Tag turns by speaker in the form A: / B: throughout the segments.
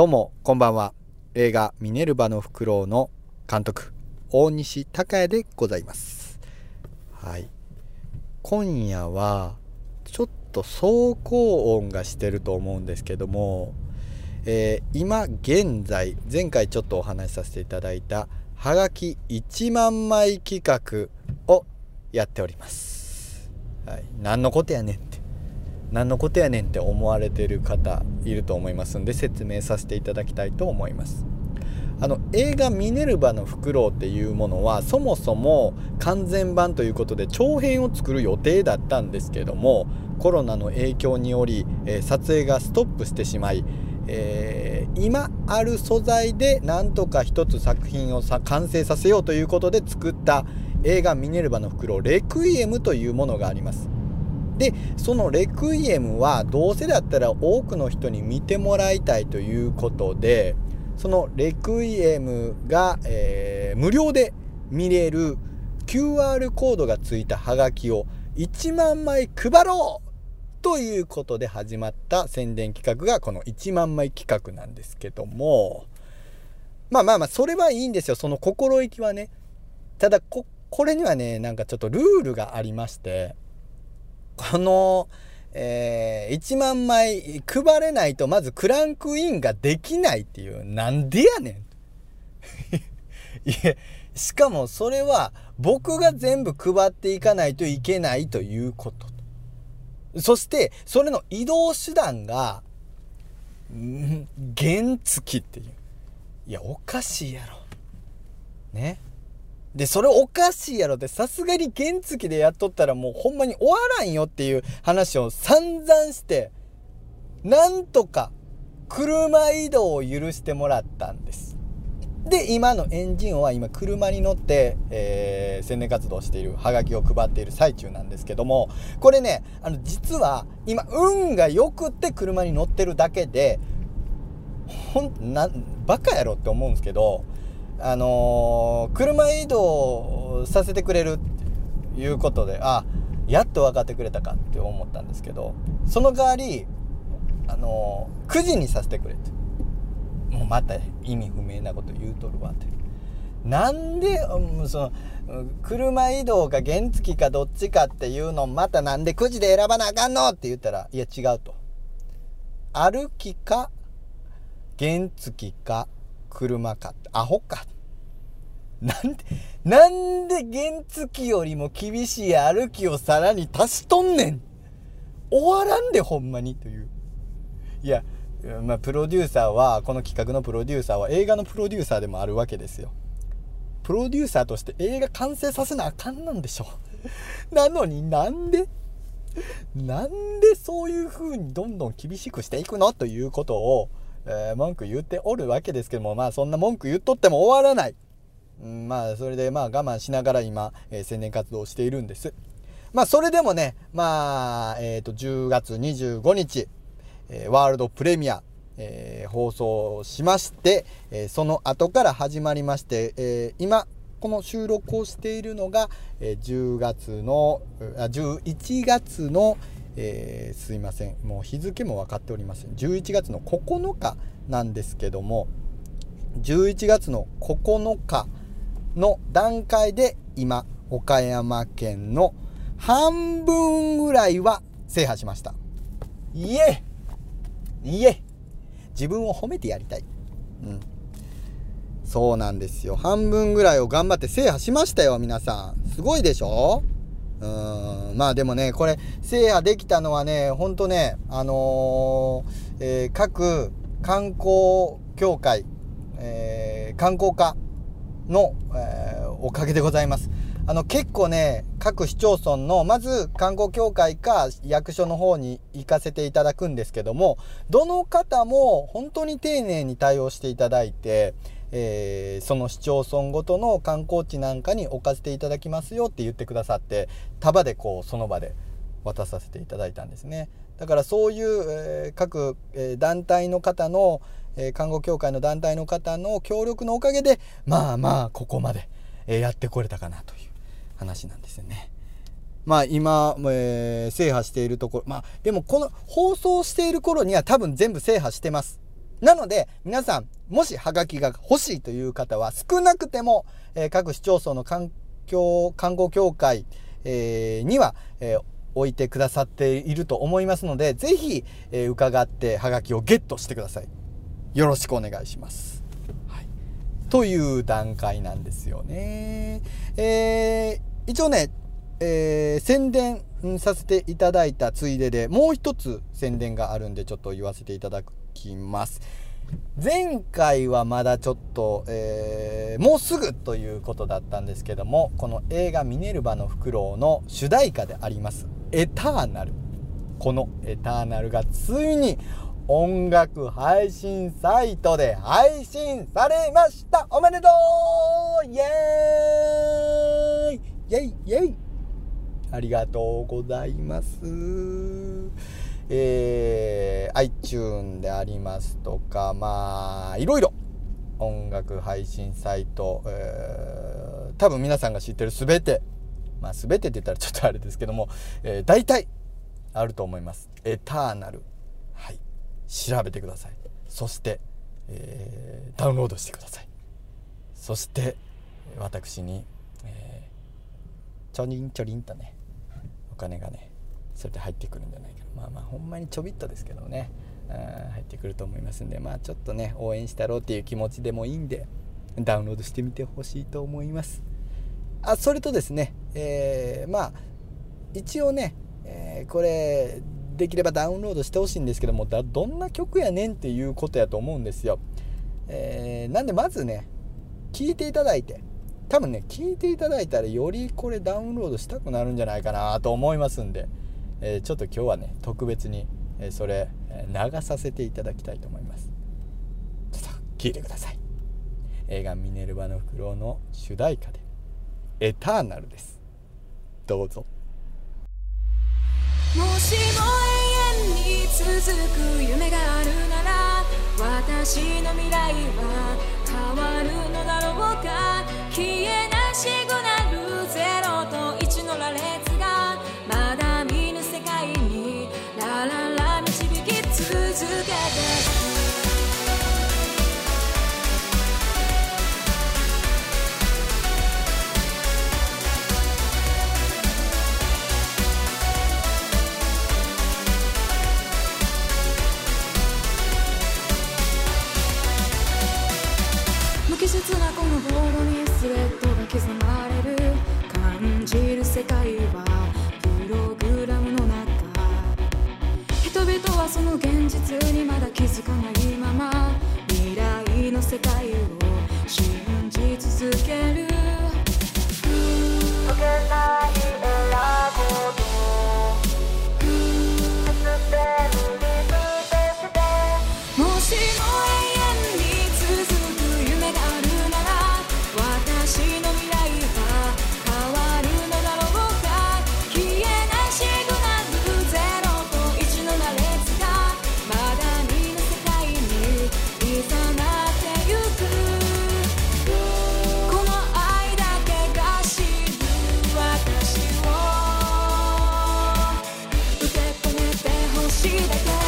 A: どうもこんばんは。映画ミネルヴァのフクロウの監督大西孝也でございます。はい、今夜はちょっと走行音がしてると思うんですけども、今現在前回ちょっとお話しさせていただいたはがき1万枚企画をやっております。はい、何のことやねんって思われている方いると思いますんで、説明させていただきたいと思います。映画ミネルヴァのフクロウっていうものはそもそも完全版ということで長編を作る予定だったんですけども、コロナの影響により、撮影がストップしてしまい、今ある素材でなんとか一つ作品を完成させようということで作った映画ミネルヴァのフクロウレクイエムというものがあります。でそのレクイエムはどうせだったら多くの人に見てもらいたいということで、そのレクイエムが、無料で見れる QR コードがついたハガキを1万枚配ろうということで始まった宣伝企画がこの1万枚企画なんですけども、まあそれはいいんですよ、その心意気はね。ただこれにはね、なんかちょっとルールがありまして、この、1万枚配れないとまずクランクインができないっていう、なんでやねんいや、しかもそれは僕が全部配っていかないといけないということ、そしてそれの移動手段が原付っていう、いやおかしいやろね。でそれおかしいやろって、さすがに原付でやっとったらもうほんまに終わらんよっていう話を散々して、なんとか車移動を許してもらったんです。で今のエンジン音は今車に乗って、宣伝活動している、ハガキを配っている最中なんですけども、これね、実は今運が良くって車に乗ってるだけで、バカやろって思うんですけど、車移動させてくれるっていうことで、やっと分かってくれたかって思ったんですけど、その代わり9時にさせてくれって、もうまた意味不明なこと言うとるわって。なんでその車移動が原付かどっちかっていうのまたなんで9時で選ばなあかんのって言ったら、いや違うと、歩きか原付か車かって、アホか。なんで原付よりも厳しい歩きをさらに足しとんねん、終わらんでほんまにという。いや、プロデューサーは、この企画のプロデューサーは映画のプロデューサーでもあるわけですよ。プロデューサーとして映画完成させなあかんなんでしょなのになんでそういう風にどんどん厳しくしていくのということを、文句言っておるわけですけども、そんな文句言っとっても終わらない。それで我慢しながら今、宣伝活動をしているんです。それでもね、10月25日、ワールドプレミア、放送しまして、その後から始まりまして、今この収録をしているのが、11月の、すいません、もう日付も分かっておりません。11月の9日なんですけども、11月の9日の段階で今岡山県の半分ぐらいは制覇しました。いえ自分を褒めてやりたい。そうなんですよ、半分ぐらいを頑張って制覇しましたよ。皆さんすごいでしょ。でもね、これ制覇できたのはね、ほんとね、各観光協会、観光課の、おかげでございます。結構ね、各市町村のまず観光協会か役所の方に行かせていただくんですけども、どの方も本当に丁寧に対応していただいて、その市町村ごとの観光地なんかに置かせていただきますよって言ってくださって、束でその場で渡させていただいたんですね。だからそういう、各、団体の方の、看護協会の団体の方の協力のおかげでここまで、やってこれたかなという話なんですよね。今、制覇しているところ、でもこの放送している頃には多分全部制覇してます。 なので皆さんもしハガキが欲しいという方は少なくても、各市町村の観光協会、には、置いてくださっていると思いますので、ぜひ、伺ってハガキをゲットしてください。よろしくお願いします。はい、という段階なんですよね。一応ね、宣伝させていただいたついででもう一つ宣伝があるんでちょっと言わせていただきます。前回はまだちょっと、もうすぐということだったんですけども、この映画ミネルヴァのフクロウの主題歌でありますエターナル、このエターナルがついに音楽配信サイトで配信されました。おめでとう、イエーイイエイイエイ、ありがとうございます。iTunes でありますとか、まあいろいろ音楽配信サイト、多分皆さんが知ってるすべて、まあすべてって言ったらちょっとあれですけども、大体あると思います。エターナル、はい、調べてください。そして、ダウンロードしてください。そして私に、ちょりんちょりんとね、お金がねそれで入ってくるんじゃないかな。まあほんまにちょびっとですけどね、入ってくると思いますんで、まあちょっとね応援したろうっていう気持ちでもいいんでダウンロードしてみてほしいと思います。それとですね、まあ一応ね、これできればダウンロードしてほしいんですけども、どんな曲やねんっていうことやと思うんですよ。なんでまずね聞いていただいて、多分ね聞いていただいたらよりこれダウンロードしたくなるんじゃないかなと思いますんで、ちょっと今日はね特別に、それ流させていただきたいと思います。ちょっと聞いてください。映画ミネルヴァのフクロウの主題歌でエターナルです。どうぞ。
B: もしも永遠に続く夢があるなら、私の未来は変わるのだろうか。消えなしくなる0と1の羅列がまだ見ぬ世界にラララ導き続けて、無機質なこのボードにスレッドが刻まれる。感じる世界はプログラムの中、人々はその現実にまだ気づかないまま未来の世界を信じ続ける。解けないエラーコード、システムに捨て捨て、もしも永遠に続く夢があるなら、私の未来は変わるのだろうか。消えなしくなる0と1の羅列がまだ見ぬ世界にいざなってゆく。この愛だけが知る私を受け止めてほしいだけ。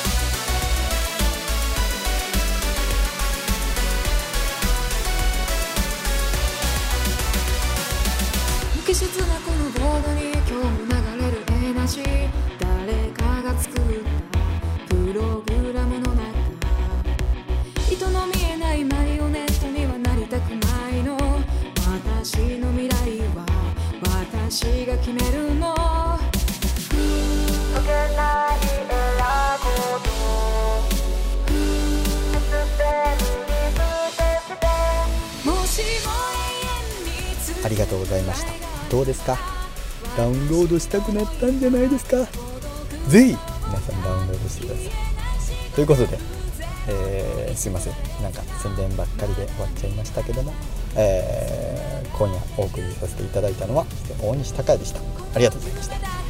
B: 無機質なこのボードに今日も流れるエナジー、誰かが作ったプログラムの中、人の見えないマリオネットにはなりたくないの。私の未来は私が決めるの。解けないエラーコード、システムに捨て捨て、もしも永遠に続く。
A: ありがとうございました。どうですか？ダウンロードしたくなったんじゃないですか？ぜひ皆さんダウンロードしてください。ということで、すいません、なんか宣伝ばっかりで終わっちゃいましたけども、今夜お送りさせていただいたのは大西孝也でした。ありがとうございました。